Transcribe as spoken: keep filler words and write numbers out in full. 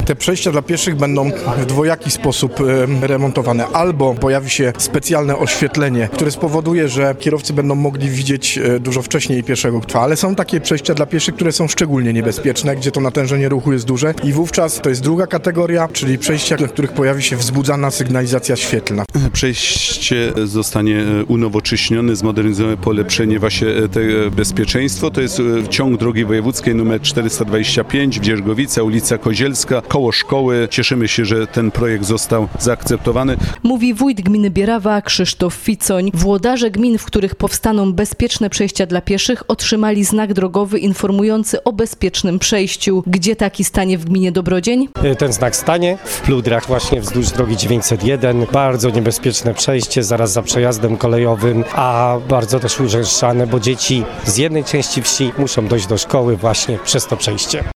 Te przejścia dla pieszych będą w dwojaki sposób e, remontowane. Albo pojawi się specjalne oświetlenie, które spowoduje, że kierowcy będą mogli widzieć e, dużo wcześniej pieszego, ale są takie przejścia dla pieszych, które są szczególnie niebezpieczne, gdzie to natężenie ruchu jest duże i wówczas to jest druga kategoria, czyli przejścia, w których pojawi się wzbudzana sygnalizacja świetlna. Przejście zostanie unowocześnione, zmodernizowane, polepszenie właśnie tego bezpieczeństwo. To jest ciąg drogi wojewódzkiej numer czterysta dwadzieścia pięć, Wdziergowice, ulica Kozielska, koło szkoły. Cieszymy się, że ten projekt został zaakceptowany. Mówi wójt gminy Bierawa Krzysztof Ficoń. Włodarze gmin, w których powstaną bezpieczne przejścia dla pieszych, otrzymali znak drogowy informujący o bezpiecznym przejściu. Gdzie taki stanie w gminie Dobrodzień? Ten znak stanie w Pludrach, właśnie wzdłuż drogi dziewięćset jeden. Bardzo niebezpieczne przejście, zaraz za przejazdem kolejowym, a bardzo też urzęszczane, bo dzieci z jednej części wsi muszą dojść do szkoły właśnie przez to przejście.